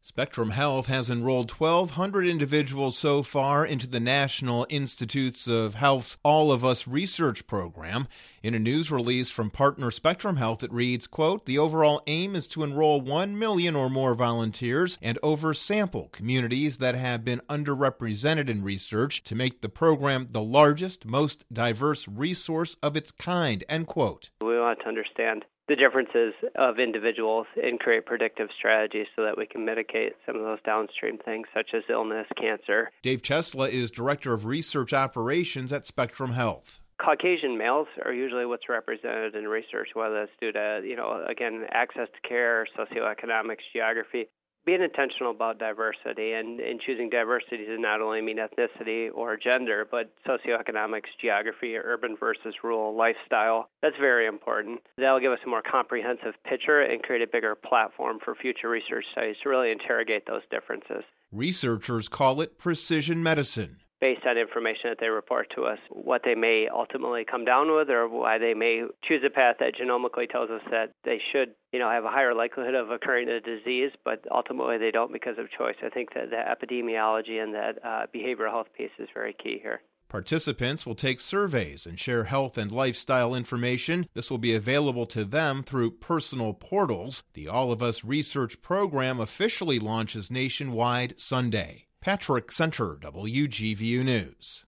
Spectrum Health has enrolled 1,200 individuals so far into the National Institutes of Health's All of Us research program. In a news release from partner Spectrum Health, it reads, quote, "The overall aim is to enroll 1 million or more volunteers and oversample communities that have been underrepresented in research to make the program the largest, most diverse resource of its kind," end quote. We want to understand the differences of individuals and create predictive strategies so that we can mitigate some of those downstream things such as illness, cancer. Dave Chesla is Director of Research Operations at Spectrum Health. Caucasian males are usually what's represented in research, whether it's due to, again, access to care, socioeconomics, geography. Being intentional about diversity and choosing diversity to not only mean ethnicity or gender, but socioeconomics, geography, urban versus rural lifestyle. That's very important. That'll give us a more comprehensive picture and create a bigger platform for future research studies to really interrogate those differences. Researchers call it precision medicine. Based on information that they report to us, what they may ultimately come down with or why they may choose a path that genomically tells us that they should, have a higher likelihood of occurring a disease, but ultimately they don't because of choice. I think that the epidemiology and that behavioral health piece is very key here. Participants will take surveys and share health and lifestyle information. This will be available to them through personal portals. The All of Us research program officially launches nationwide Sunday. Patrick Center, WGVU News.